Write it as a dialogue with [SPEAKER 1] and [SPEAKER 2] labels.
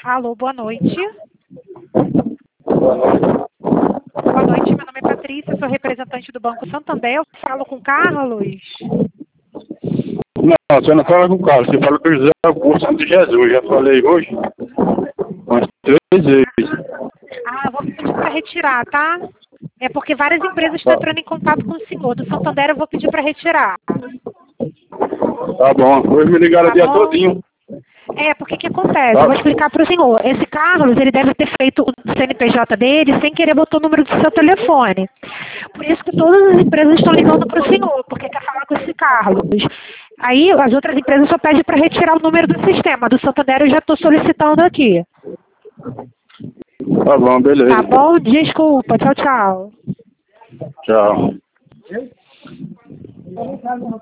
[SPEAKER 1] Alô, boa noite. Boa noite, meu nome é Patrícia, sou representante do Banco Santander. Eu falo com Carlos.
[SPEAKER 2] Não, você não fala com o Carlos, você fala com o José Augusto de Jesus. Já falei hoje umas 3 vezes.
[SPEAKER 1] Ah, eu vou pedir para retirar, tá? É porque várias empresas estão entrando em contato com o senhor. Do Santander eu vou pedir para retirar.
[SPEAKER 2] Tá bom, hoje me ligaram o
[SPEAKER 1] Tá
[SPEAKER 2] dia
[SPEAKER 1] bom?
[SPEAKER 2] todinho.
[SPEAKER 1] É, porque o que acontece?
[SPEAKER 2] Tá.
[SPEAKER 1] Eu vou explicar para o senhor. Esse Carlos, ele deve ter feito o CNPJ dele sem querer botar o número do seu telefone. Por isso que todas as empresas estão ligando para o senhor, porque quer falar com esse Carlos. Aí as outras empresas só pedem para retirar o número do sistema. Do Santander eu já estou solicitando aqui.
[SPEAKER 2] Tá bom, beleza.
[SPEAKER 1] Tá bom? Desculpa. Tchau, tchau.
[SPEAKER 2] Tchau.